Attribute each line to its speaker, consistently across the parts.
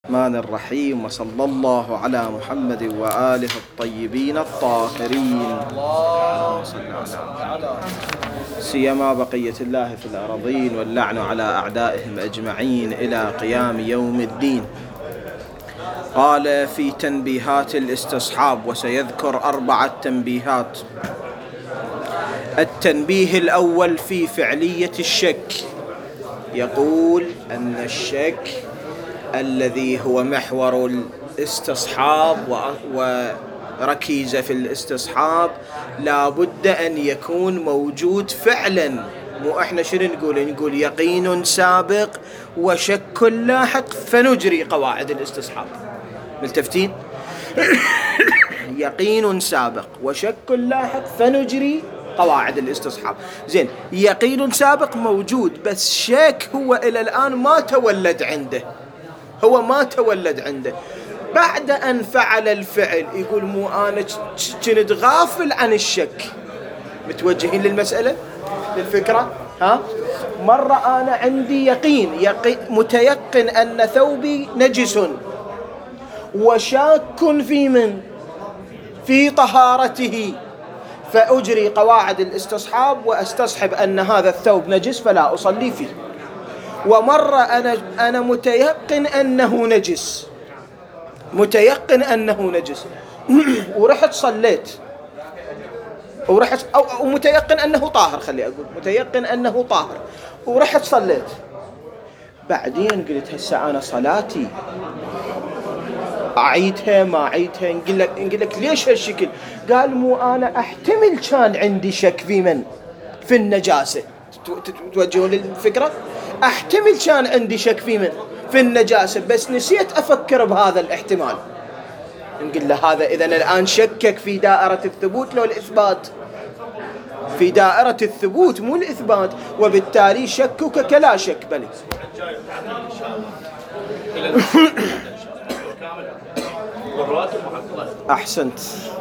Speaker 1: الرحمن الرحيم، وصلى الله على محمد وآله الطيبين الطاهرين. اللهم صل على سيما بقية الله في الأرضين، واللعن على أعدائهم أجمعين إلى قيام يوم الدين. قال في تنبيهات الاستصحاب، وسيذكر 4 تنبيهات. التنبيه الأول في فعلية الشك، يقول أن الشك الذي هو محور الاستصحاب وركيزة في الاستصحاب لا بد أن يكون موجود فعلا. مو احنا شنو نقول يقين سابق وشك لاحق فنجري قواعد الاستصحاب. ملتفتين؟ يقين سابق وشك لاحق فنجري قواعد الاستصحاب. زين، يقين سابق موجود، بس شك هو إلى الآن ما تولد عنده. بعد أن فعل الفعل يقول مو أنا كنت غافل عن الشك. متوجهين للمسألة للفكرة؟ مرة أنا عندي يقين متيقن أن ثوبي نجس، وشاك في طهارته، فأجري قواعد الاستصحاب وأستصحب أن هذا الثوب نجس فلا أصلي فيه. ومرة أنا متيقن أنه نجس ورحت صليت، أو متيقن أنه طاهر، متيقن أنه طاهر ورحت صليت. بعدين قلت هسه أنا صلاتي أعيدها ما أعيدها؟ نقول لك ليش هالشكل؟ قال مو أنا أحتمل كان عندي شك في النجاسة. توجهون للفكرة؟ أحتمل كان عندي شك في النجاسة، بس نسيت أفكر بهذا الاحتمال. نقول له هذا إذن الآن شكك في دائرة الثبوت لو الإثبات؟ في دائرة الثبوت مو الإثبات، وبالتالي شكك كلا شك بل. أحسنت.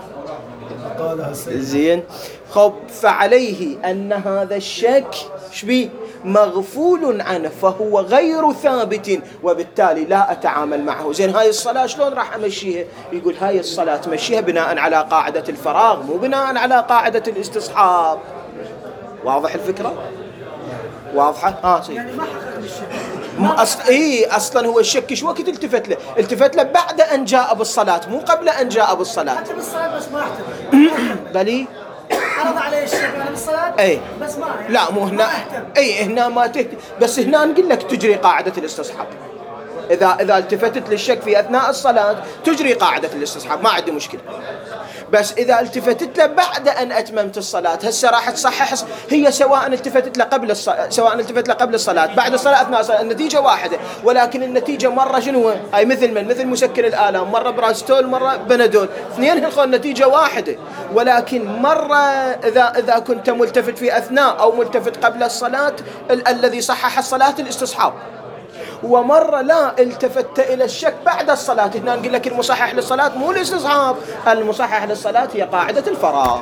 Speaker 1: زين، خب فعليه أن هذا الشك شبيه مغفول عنه، فهو غير ثابت، وبالتالي لا أتعامل معه. زين، هاي الصلاة شلون راح أمشيها؟ يقول هاي الصلاة تمشيها بناء على قاعدة الفراغ، مو بناء على قاعدة الاستصحاب. واضح الفكرة؟ واضحة؟
Speaker 2: يعني ما حقق الشك.
Speaker 1: أصلا هو الشك شو وقت التفت له بعد أن جاء بالصلاة، مو قبل أن جاء بالصلاة.
Speaker 2: حتى بالصلاة بس ما احتمل.
Speaker 1: بلي
Speaker 2: عرض عليه الشك أنا بالصلاة بس ما يعني.
Speaker 1: لا، مو هنا. هنا ما بس هنا نقول لك تجري قاعدة الاستصحاب. إذا التفتت للشك في أثناء الصلاة تجري قاعدة الاستصحاب، ما عندي مشكلة. بس إذا التفتت له بعد أن أتممت الصلاة، هسه راح تصحح هي، سواء التفتت له قبل الصلاة بعد الصلاة أثناء الصلاة، النتيجة واحدة. ولكن النتيجة مرة شنو هاي؟ مثل مسكر الآلام، مرة براستول مرة بنادول، اثنين النتيجة واحدة. ولكن مرة إذا كنت ملتفت في أثناء أو ملتفت قبل الصلاة، الذي صحح الصلاة الاستصحاب. ومرة لا، التفت إلى الشك بعد الصلاة. هنا نقول لك المصحح للصلاة مو الاستصحاب، المصحح للصلاة هي قاعدة الفراغ.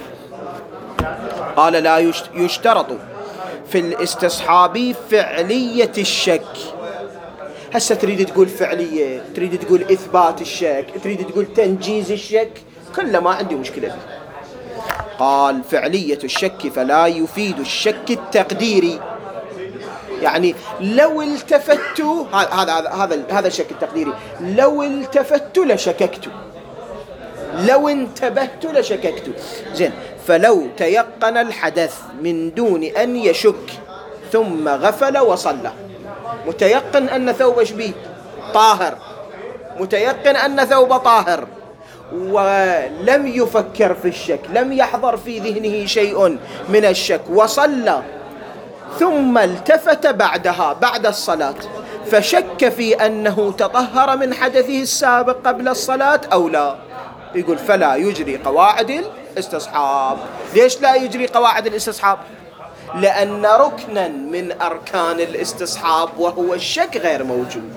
Speaker 1: قال لا يشترط في الاستصحاب فعلية الشك. هسه تريد تقول فعلية، تريد تقول إثبات الشك، تريد تقول تنجيز الشك، كله ما عندي مشكلة فيه. قال فعلية الشك فلا يفيد الشك التقديري. يعني لو التفت، هذا الشك التقديري، لو التفت لشككت، لو انتبهت لشككت. زين، فلو تيقن الحدث من دون أن يشك ثم غفل وصلى، متيقن أن ثوب شبيه طاهر، متيقن أن ثوب طاهر، ولم يفكر في الشك، لم يحضر في ذهنه شيء من الشك، وصلى، ثم التفت بعد الصلاة فشك في أنه تطهر من حدثه السابق قبل الصلاة أو لا، يقول فلا يجري قواعد الاستصحاب. ليش لا يجري قواعد الاستصحاب؟ لأن ركنا من أركان الاستصحاب وهو الشك غير موجود.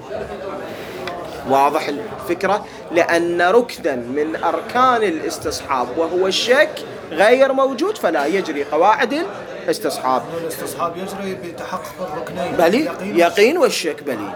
Speaker 1: واضح الفكرة؟ لأن ركنا من أركان الاستصحاب وهو الشك غير موجود، فلا يجري قواعد استصحاب.
Speaker 3: الاستصحاب يجري بتحقق الركنين،
Speaker 1: بلي يقين والشك بلي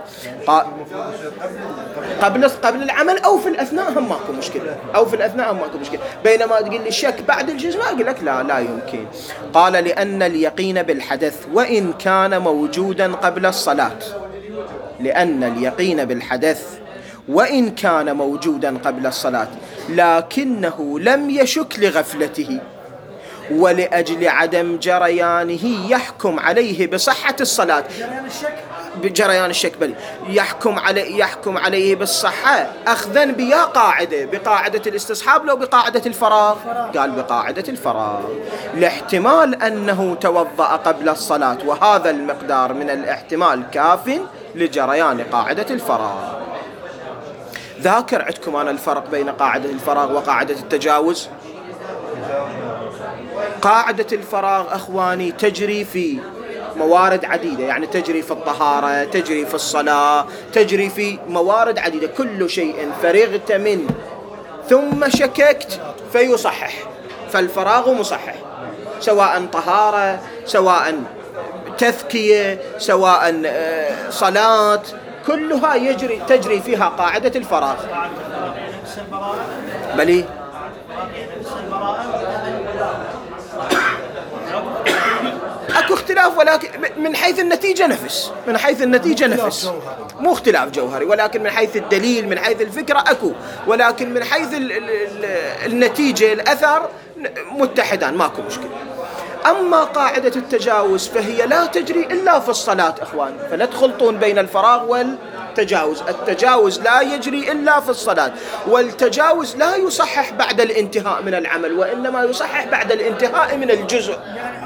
Speaker 1: قبل العمل أو في الأثناء هم ماكو مشكلة، أو في الأثناء هم ماكو مشكلة. بينما تقول لي الشك بعد الجزم أقول لك لا يمكن. قال لأن اليقين بالحدث وإن كان موجودا قبل الصلاة، لأن اليقين بالحدث وإن كان موجودا قبل الصلاة لكنه لم يشك لغفلته ولأجل عدم جريانه يحكم عليه بصحة الصلاة. بجريان الشك بل يحكم عليه بالصحة أخذا بقاعدة الاستصحاب لو بقاعدة الفراغ؟ قال بقاعدة الفراغ، لاحتمال أنه توضأ قبل الصلاة، وهذا المقدار من الاحتمال كاف لجريان قاعدة الفراغ. ذاكر عندكم أنا الفرق بين قاعدة الفراغ وقاعدة التجاوز. قاعدة الفراغ أخواني تجري في موارد عديدة، يعني تجري في الطهارة، تجري في الصلاة، تجري في موارد عديدة. كل شيء فرغت منه ثم شككت فيصحح، فالفراغ مصحح، سواء طهارة، سواء تذكية، سواء صلاة، كلها تجري فيها قاعدة الفراغ. بلي اكو اختلاف، ولكن من حيث النتيجة نفس، مو اختلاف جوهري، ولكن من حيث الدليل، من حيث الفكرة اكو، ولكن من حيث النتيجة الأثر متحدان، ماكو مشكلة. أما قاعدة التجاوز فهي لا تجري إلا في الصلاة أخوان، فلا تخلطون بين الفراغ والتجاوز. التجاوز لا يجري إلا في الصلاة، والتجاوز لا يصحح بعد الانتهاء من العمل، وإنما يصحح بعد الانتهاء من الجزء.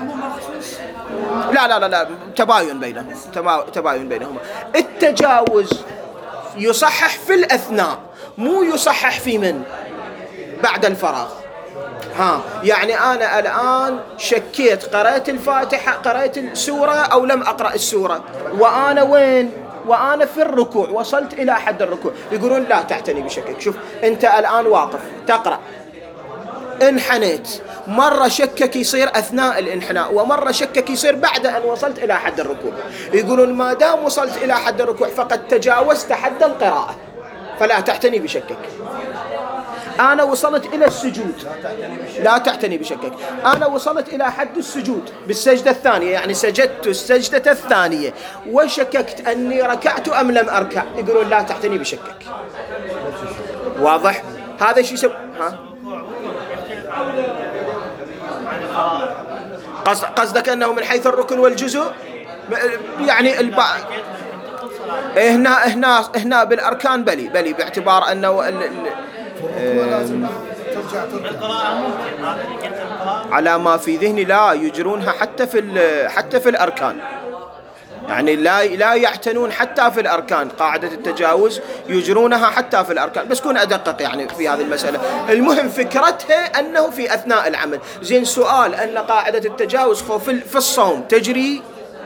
Speaker 1: لا تباين بينهما. التجاوز يصحح في الأثناء، مو يصحح في من بعد الفراغ. يعني أنا الآن شكيت، قرأت الفاتحة، قرأت السورة أو لم أقرأ السورة، وأنا وين؟ وأنا في الركوع، وصلت إلى حد الركوع. يقولون لا تعتني بشكك. شوف أنت الآن واقف تقرأ، انحنيت، مرة شكك يصير أثناء الانحناء، ومرة شكك يصير بعد أن وصلت إلى حد الركوع. يقولون ما دام وصلت إلى حد الركوع فقد تجاوزت حد القراءة، فلا تعتني بشكك. أنا وصلت إلى السجود، لا تعتني بشكك. أنا وصلت إلى حد السجود بالسجدة الثانية، يعني سجدت السجدة الثانية وشككت أني ركعت أم لم أركع، يقولون لا تعتني بشكك. واضح؟ هذا شيء قصدك أنه من حيث الركن والجزء، يعني هنا بالأركان بلي باعتبار أنه على ما في ذهني لا يجرونها حتى في الأركان، يعني لا يعتنون حتى في الأركان. قاعدة التجاوز يجرونها حتى في الأركان، بس كون أدقق يعني في هذه المسألة. المهم فكرتها أنه في أثناء العمل. زين سؤال، أن قاعدة التجاوز في الصوم تجري؟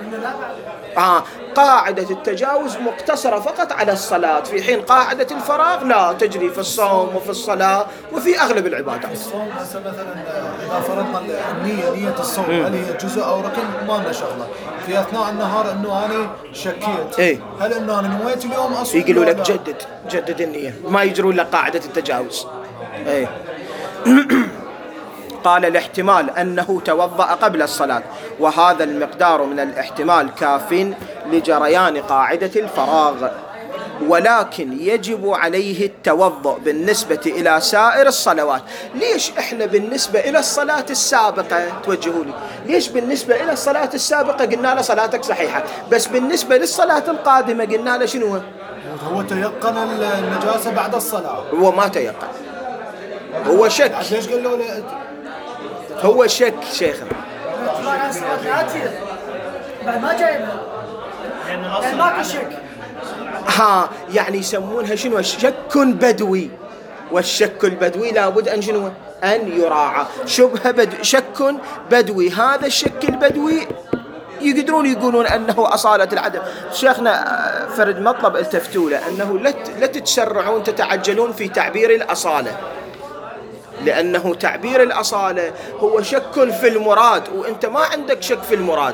Speaker 1: قاعدة التجاوز مقتصرة فقط على الصلاة، في حين قاعدة الفراغ لا، تجري في الصوم وفي الصلاة وفي أغلب العبادات.
Speaker 3: الصوم مثلا إذا فرضنا نية الصوم هل هي جزء أو ركن؟ ما لنا شغلة. في أثناء النهار إنه أنا شكيت، هل إنه أنا نويت اليوم أصوم؟
Speaker 1: يقولوا لك جدد النية، ما يجرون لك قاعدة التجاوز. قال الاحتمال أنه توضأ قبل الصلاة، وهذا المقدار من الاحتمال كاف لجريان قاعدة الفراغ، ولكن يجب عليه التوضؤ بالنسبة إلى سائر الصلوات. ليش إحنا بالنسبة إلى الصلاة السابقة توجهوا لي؟ ليش بالنسبة إلى الصلاة السابقة قلنا له صلاتك صحيحة، بس بالنسبة للصلاة القادمة قلنا له شنو؟
Speaker 3: هو تيقن النجاسة بعد الصلاة.
Speaker 1: هو ما تيقن، هو شك.
Speaker 3: ليش قال له
Speaker 1: هو شك شيخنا؟
Speaker 2: ما جايبها يعني ماكو شك.
Speaker 1: يعني يسمونها شنو؟ شك بدوي، والشك البدوي لابد أن شنو؟ أن يراعى. شك بدوي، هذا الشك البدوي يقدرون يقولون أنه أصالة العدم. شيخنا فرد مطلب التفتوا له أنه لا تتسرعون تتعجلون في تعبير الأصالة، لأنه تعبير الأصالة هو شك في المراد، وأنت ما عندك شك في المراد،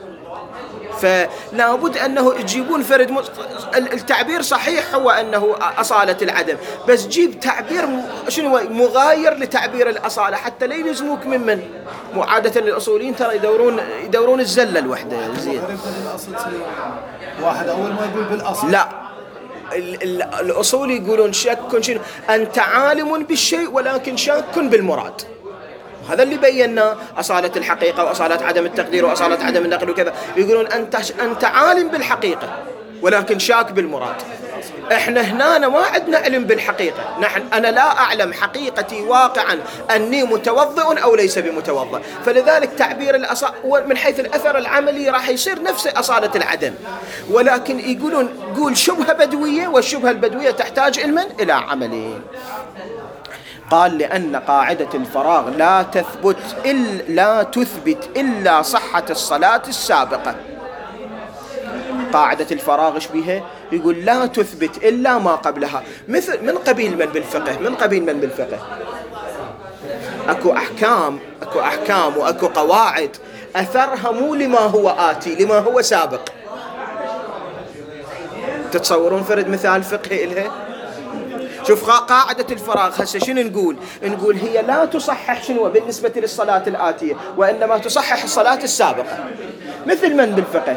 Speaker 1: فلا بد أنه تجيبون فرد التعبير صحيح هو أنه أصالة العدم، بس جيب تعبير شنو مغاير لتعبير الأصالة حتى لا يلزموك من عادة الأصوليين ترى يدورون الزلة الوحدة. زين
Speaker 3: واحد أول ما يقول بالأصل
Speaker 1: لا، الأصول يقولون شك شنو؟ أنت عالم بالشيء ولكن شاك بالمراد. هذا اللي بينا أصالة الحقيقة وأصالة عدم التقدير وأصالة عدم النقل وكذا. يقولون أنت عالم بالحقيقة ولكن شاك بالمراد. إحنا هنا ما عندنا علم بالحقيقة، أنا لا أعلم حقيقتي واقعا أني متوضئ أو ليس بمتوضئ، فلذلك تعبير الأصالة من حيث الأثر العملي راح يصير نفس أصالة العدم، ولكن يقولون قول شبهة بدوية، والشبهة البدوية تحتاج علما إلى عملين. قال لأن قاعدة الفراغ لا تثبت إلا صحة الصلاة السابقة. قاعدة الفراغ إيش بيها؟ يقول لا تثبت إلا ما قبلها. مثل من قبيل من بالفقه أكو أحكام وأكو قواعد أثرها مو لما هو آتي، لما هو سابق. تتصورون فرد مثال فقهي إلها؟ شوف قاعدة الفراغ هسه شنو نقول هي لا تصحح شنو بالنسبة للصلاة الآتية، وإنما تصحح الصلاة السابقة. مثل من بالفقه؟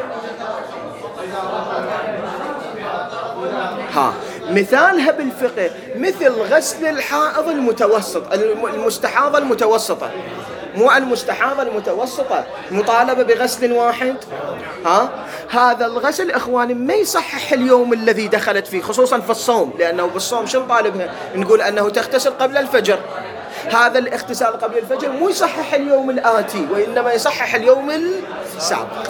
Speaker 1: مثالها بالفقه مثل غسل الحائض المستحاضة المتوسطة، مو المستحاضة المتوسطة مطالبة بغسل واحد. هذا الغسل إخواني ما يصحح اليوم الذي دخلت فيه، خصوصا في الصوم، لأنه بالصوم شن طالبها؟ نقول أنه تغتسل قبل الفجر. هذا الاغتسال قبل الفجر مو يصحح اليوم الآتي، وإنما يصحح اليوم السابق.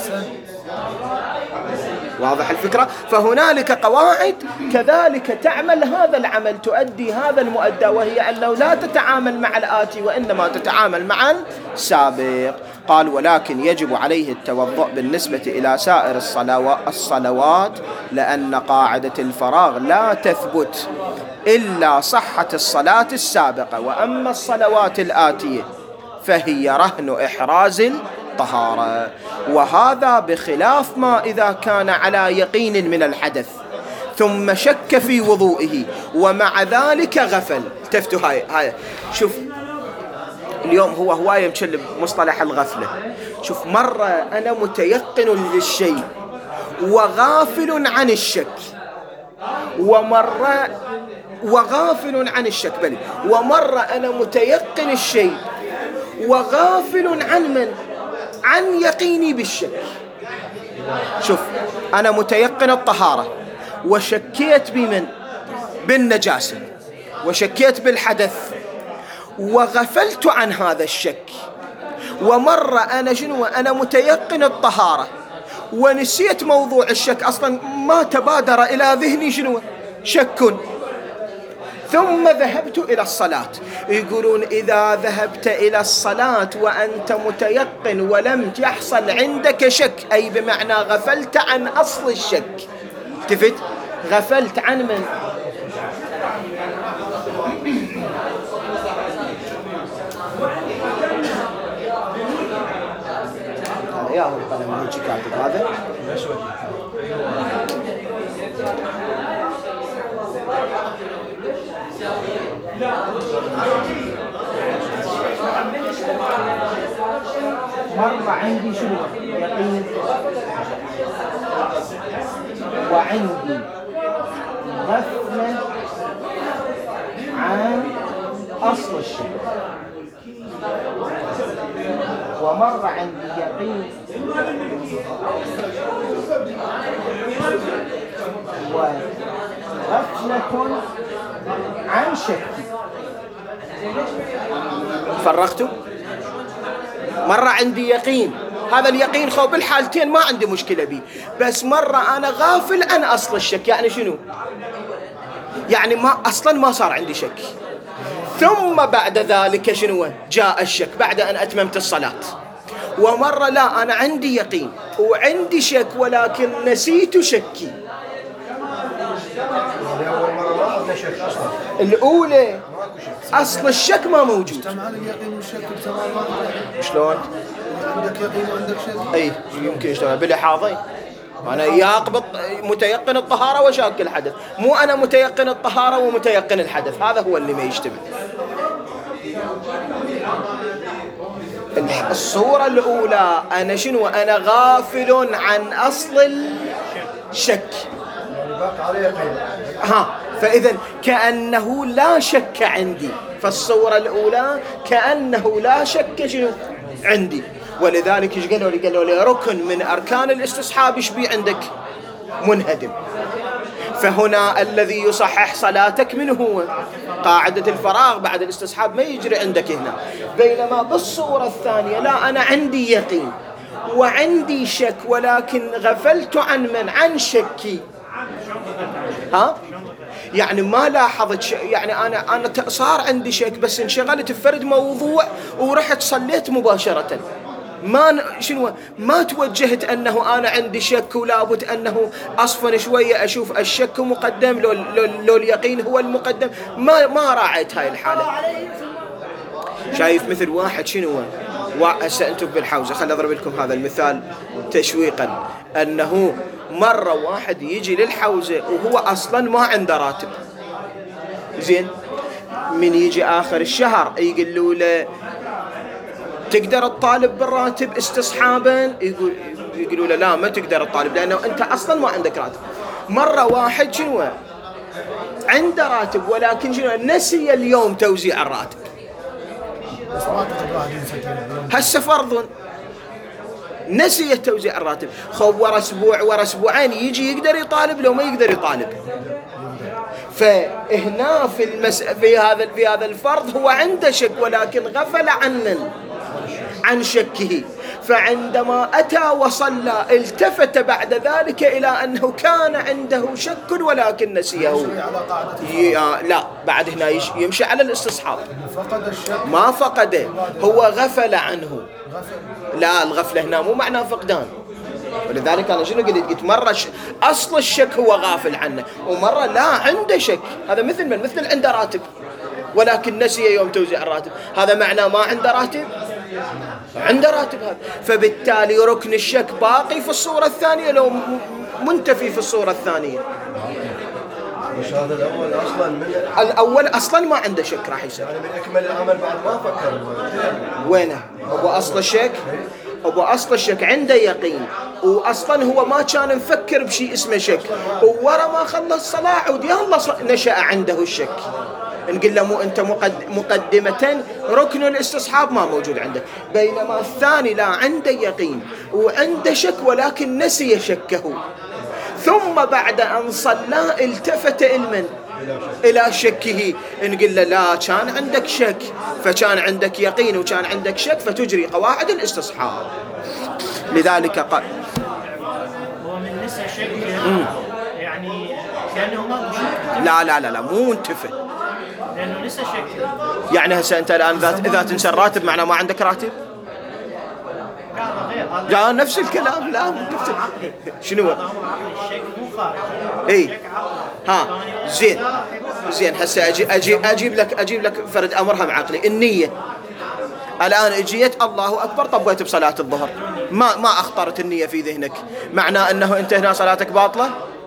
Speaker 1: واضح الفكرة؟ فهنالك قواعد كذلك تعمل هذا العمل، تؤدي هذا المؤدى، وهي أنه لا تتعامل مع الآتي وإنما تتعامل مع السابق. قال ولكن يجب عليه التوضؤ بالنسبة إلى سائر الصلوات، لأن قاعدة الفراغ لا تثبت إلا صحة الصلاة السابقة، وأما الصلوات الآتية فهي رهن إحراز الطهارة، وهذا بخلاف ما إذا كان على يقين من الحدث ثم شك في وضوئه ومع ذلك غفل. التفتوا هاي شوف اليوم هو هواية مشل مصطلح الغفلة. شوف مرة أنا متيقن للشيء وغافل عن الشك، ومرة وغافل عن الشك ومرة أنا متيقن الشيء وغافل عن يقيني بالشك. شوف أنا متيقن الطهارة وشكيت بالنجاسة وشكيت بالحدث وغفلت عن هذا الشك، ومرة أنا متيقن الطهارة ونسيت موضوع الشك، أصلا ما تبادر إلى ذهني شك، ثم ذهبت إلى الصلاة. يقولون إذا ذهبت إلى الصلاة وأنت متيقن ولم يحصل عندك شك، أي بمعنى غفلت عن أصل الشك. التفت، غفلت عن من؟ يا هو القلم هيك كاتب هذا. مرة عندي يقين وعندي غفلة عن أصل الشيء، ومرة عندي يقين وغفلة عن شك. فرقته؟ مرة عندي يقين، هذا اليقين بالحالتين ما عندي مشكلة به، بس مرة أنا غافل عن أصل الشك. يعني شنو؟ يعني أصلا ما صار عندي شك، ثم بعد ذلك جاء الشك بعد أن أتممت الصلاة. ومرة لا، أنا عندي يقين وعندي شك ولكن نسيت شكي.
Speaker 3: أول مرة ما عندنا شك أصلا.
Speaker 1: الأولى أصل الشك ما موجود.
Speaker 3: اجتمع اليقين والشك بزمان واحد.
Speaker 1: شلون؟
Speaker 3: عندك يقين وعندك شك.
Speaker 1: أي يمكن يجتمع بلحاظين. أنا يقبض متيقن الطهارة وشاك الحدث، مو أنا متيقن الطهارة ومتيقن الحدث، هذا هو اللي ما يجتمع. الصورة الأولى أنا شنو؟ أنا غافل عن أصل الشك. فإذا كأنه لا شك عندي، فالصورة الأولى كأنه لا شك شنو عندي. ولذلك ايش قالوا لي ركن من أركان الاستصحاب ايش بي عندك؟ منهدم. فهنا الذي يصحح صلاتك من هو؟ قاعدة الفراغ بعد الاستصحاب ما يجري عندك هنا. بينما بالصورة الثانية لا، أنا عندي يقين وعندي شك، ولكن غفلت عن شكي. يعني ما لاحظت يعني أنا صار عندي شك بس انشغلت بفرد موضوع ورحت صليت مباشرة، ما توجهت أنه أنا عندي شك ولابد أنه أصفن شوية أشوف الشك مقدم لو اليقين هو المقدم. ما راعيت هاي الحالة. شايف مثل واحد هسه أنتم بالحوزة، خليني أضرب لكم هذا المثال تشويقا، أنه مرة واحد يجي للحوزة وهو أصلا ما عنده راتب، زين، من يجي آخر الشهر يقولوا له تقدر تطالب بالراتب استصحابا، يقولوا له لا ما تقدر تطالب لأنه أنت أصلا ما عندك راتب. مرة واحد عنده راتب ولكن نسي اليوم توزيع الراتب، هسه فرض نسي توزيع الراتب، ورا أسبوع ورا أسبوعين يجي يقدر يطالب لو ما يقدر يطالب. فهنا في هذا الفرض هو عنده شك ولكن غفل عن شكه، فعندما أتى وصلى التفت بعد ذلك إلى أنه كان عنده شك ولكن نسيه. لا، بعد هنا يمشي على الاستصحاب. ما فقده، هو غفل عنه. لا، الغفلة هنا مو معناه فقدان. ولذلك أنا قلت مرة أصل الشك هو غافل عنه، ومرة لا عنده شك. هذا مثل عنده راتب ولكن نسي يوم توزيع الراتب، هذا معناه ما عنده راتب؟ عنده راتب هذا. فبالتالي ركن الشك باقي في الصورة الثانية لو منتفي في الصورة الثانية.
Speaker 4: مش هذا
Speaker 1: الأول أصلا ما عنده شك راح يصير.
Speaker 4: يعني من أكمل العمل بعد ما فكر
Speaker 1: وينه؟ أبو أصل الشك عنده يقين، وأصلا هو ما كان مفكر بشيء اسمه شك، وورا ما خلص صلاة عود يلا نشأ عنده الشك. نقول له مو أنت مقدمة ركن الاستصحاب ما موجود عندك. بينما الثاني لا، عنده يقين وعنده شك ولكن نسي شكه، ثم بعد أن صلى التفت إلى شكه. نقول له لا، كان عندك شك فكان عندك يقين وكان عندك شك فتجري قواعد الاستصحاب. لذلك قال
Speaker 2: هو من نسى شك يعني كأنه ما شك.
Speaker 1: لا مو منتفه،
Speaker 2: لأنه نسى شك.
Speaker 1: يعني هسه أنت الآن إذا تنسى الراتب معناه ما عندك راتب؟ لا، نفس الكلام. لا، نفس شنو هو؟
Speaker 2: الشك مو خارج.
Speaker 1: اي زين هسه اجيب لك فرد امرها معقلي. النية الان اجيت الله اكبر طبيت بصلاة الظهر، ما اخطرت النية في ذهنك، معناه انه انت هنا صلاتك باطلة؟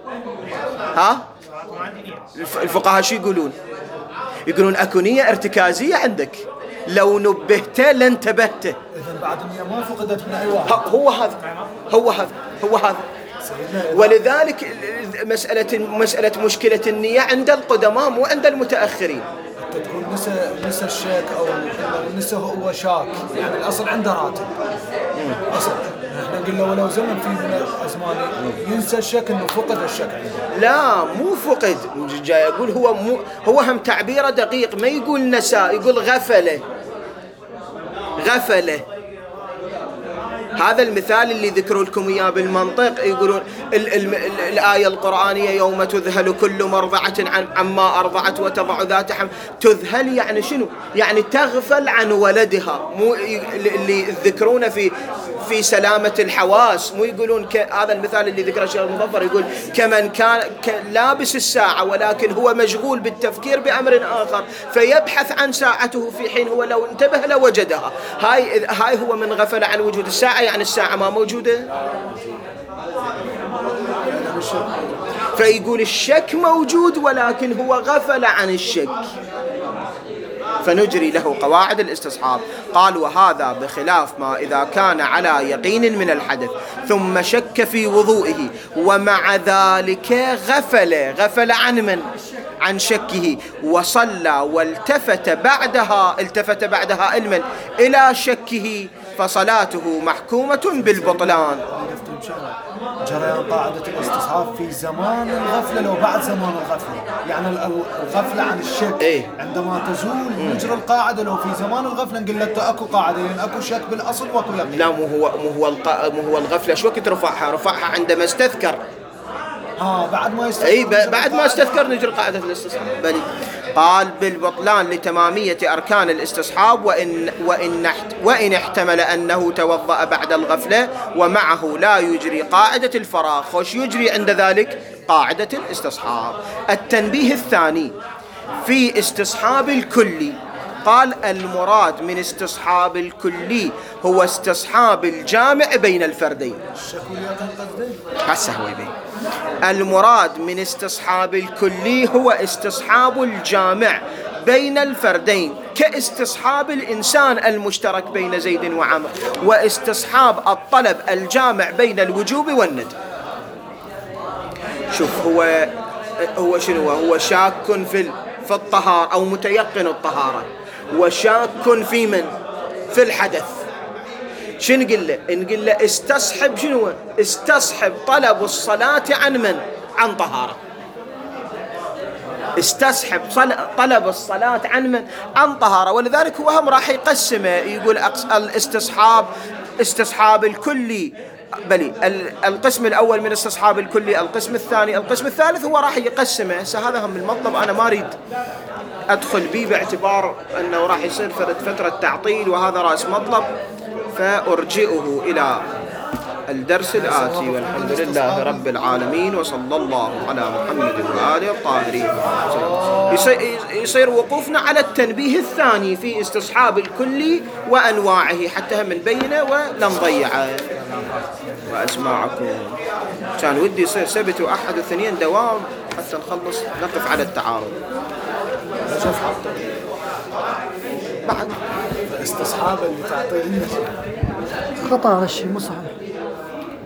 Speaker 1: الفقهاء شو يقولون اكو نية ارتكازية عندك، لو نبهت لانتبهت.
Speaker 3: إذن بعد النية ما فقدت من أي واحد.
Speaker 1: هو هذا. ولذلك مسألة مشكلة النية عند القدماء مو عند المتأخرين.
Speaker 3: أنت تقول نسى الشاك أو نسى هو شاك، يعني الأصل عنده راتب. أصل احنا قلنا ولو زمن في من الأزمان ينسى الشك إنه فقد الشك عنده.
Speaker 1: لا، مو فقد، جاي يقول هو هم تعبيره دقيق، ما يقول نسى، يقول غفله. هذا المثال اللي ذكروا لكم إياه بالمنطق، يقولون الآية القرآنية يوم تذهل كل مرضعة عما أرضعت وتضع ذات حمل. تذهل يعني شنو؟ يعني تغفل عن ولدها، مو اللي يذكرونه في سلامة الحواس، مو يقولون هذا المثال اللي ذكره الشيخ المظفر، يقول كمن كان لابس الساعة ولكن هو مشغول بالتفكير بأمر آخر فيبحث عن ساعته في حين هو لو انتبه لوجدها. هاي هو من غفل عن وجود الساعة، يعني الساعة ما موجودة. فيقول الشك موجود ولكن هو غفل عن الشك، فنجري له قواعد الاستصحاب. قال وهذا بخلاف ما إذا كان على يقين من الحدث ثم شك في وضوئه ومع ذلك غفل عن من؟ عن شكه، وصلى والتفت بعدها علما إلى شكه فصلاته محكومة بالبطلان.
Speaker 3: جريان قاعدة الاستصحاب في زمان الغفلة لو بعد زمان الغفلة، يعني الغفلة عن الشك عندما تزول نجري القاعدة. لو في زمان الغفلة نقول لك اكو قاعدة لأن اكو شك بالأصل واكو يقين.
Speaker 1: لا مو هو الغفلة شو وقت رفعها عندما استذكر.
Speaker 3: بعد ما يستذكر.
Speaker 1: بعد ما استذكر نجري قاعدة الاستصحاب. بل قال بالبطلان لتمامية أركان الاستصحاب وإن احتمل أنه توضأ بعد الغفلة ومعه لا يجري قاعدة الفراغ، وش يجري عند ذلك؟ قاعدة الاستصحاب. التنبيه الثاني في استصحاب الكلي، قال المراد من استصحاب الكلي هو استصحاب الجامع بين الفردين. المراد من استصحاب الكلي هو استصحاب الجامع بين الفردين، كاستصحاب الإنسان المشترك بين زيد وعمر، واستصحاب الطلب الجامع بين الوجوب والندب. شوف هو شنو هو؟ شاك في الطهارة أو متيقن الطهارة، وشاك في من؟ في الحدث. شنو نقول له استصحب شنو؟ استصحب طلب الصلاة عن من؟ عن طهارة. استصحب طلب الصلاة عن من؟ عن طهارة. ولذلك هو هم راح يقسمه، يقول استصحاب الكلي بلي القسم الأول من استصحاب الكلي، القسم الثاني، القسم الثالث هو راح يقسمه. هذا هم المطلب أنا ما أريد أدخل به باعتبار أنه راح يصير فترة تعطيل، وهذا رأس مطلب، فأرجئه إلى الدرس الآتي. والحمد لله رب العالمين، وصلى الله على محمد وآله الطاهرين. يصير وقوفنا على التنبيه الثاني في استصحاب الكلي وأنواعه حتى هم نبينه ولا نضيعه. وأسماعكم كان ودي يصير سبت وأحد واثنين دوام حتى نخلص نقف على التعارض.
Speaker 3: بعد استصحاب اللي تعطيه
Speaker 2: خطأ هالشيء مو صحيح.